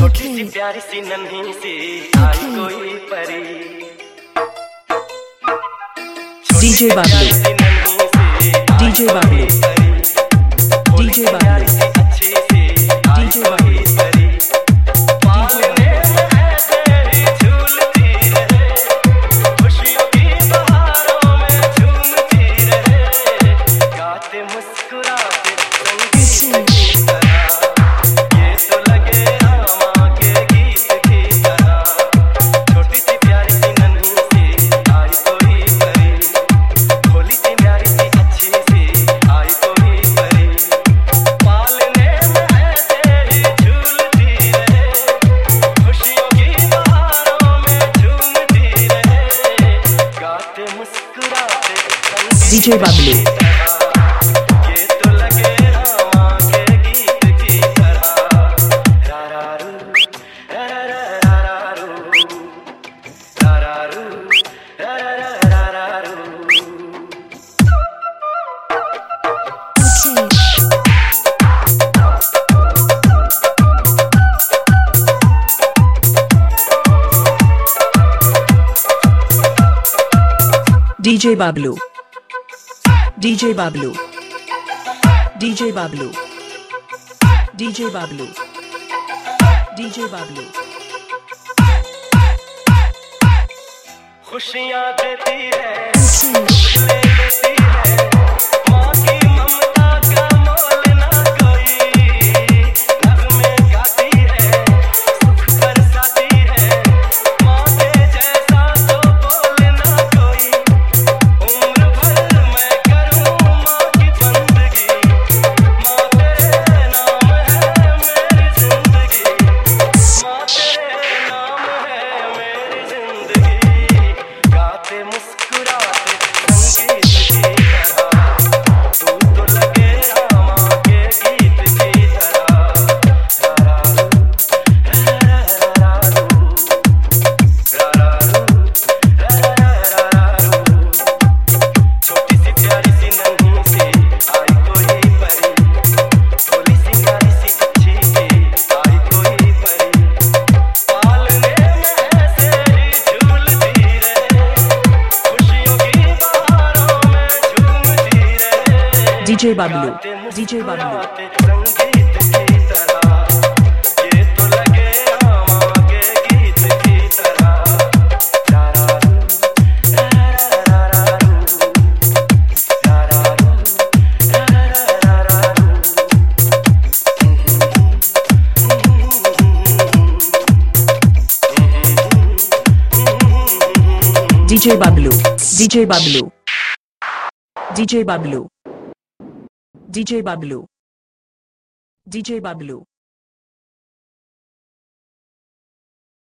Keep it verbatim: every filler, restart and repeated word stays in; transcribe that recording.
छोटी सी प्यारी सी नन्ही सी आई कोई परी, DJ Bablu, DJ Bablu, DJ Bablu, अच्छी सी डीजे बाबलू, पालने में ऐसे ही झूलती रहे, खुशियों की बहारों में झूमती रहे, गाते मुस्कुराते संगीत की तरह, ये तो लगे रामा के गीत की तरह। छोटी सी प्यारी सी नन्ही सी आई कोई परी, भोली सी प्यारी सी अच्छी सी आई कोई परी, पालने में ऐसे ही झूलती रहे, खुशियों की बहारों में झूमती रहे, गाते मुस्कुराते डीजे बाबलू, ये तो लगे रामा के गीत की तरह। रारारू, रारारारारू, रारारू, रारारारारू। DJ Bablu, DJ Bablu, DJ Bablu, DJ Bablu, DJ Bablu, खुशियाँ देती है, ले लेती है, माँ की ममता का मोल ना कोई, नगमे गाती है, सुख बरसाती है, माँ के जैसा तो बोल ना कोई, उम्र भर मैं करूँ माँ की बंदगी, माँ तेरे नाम है मेरी जिंदगी, माँ तेरे नाम है मेरी जिंदगी, गाते मुस्कुराते संगीत की तरह, तू तो लगे रामा के गीत की तरह। रारारू, रारारारू, रारारू, रारारारू। छोटी सी प्यारी सी नन्ही सी आई कोई परी, भोली सी प्यारी सी अच्छी सी आई कोई परी, पालने में ऐसे ही झूलती रहे, खुशियों की बहारों में झूमती रहे, डीजे बाबलू, गाते डीजे बाबलू, मुस्कुराते संगीत की तरह, ये तो लगे रामा के गीत की तरह। रारारू, रारारारू, रारारू, रारारारू। DJ Bablu, DJ Bablu, DJ Bablu, DJ Bablu, DJ Bablu.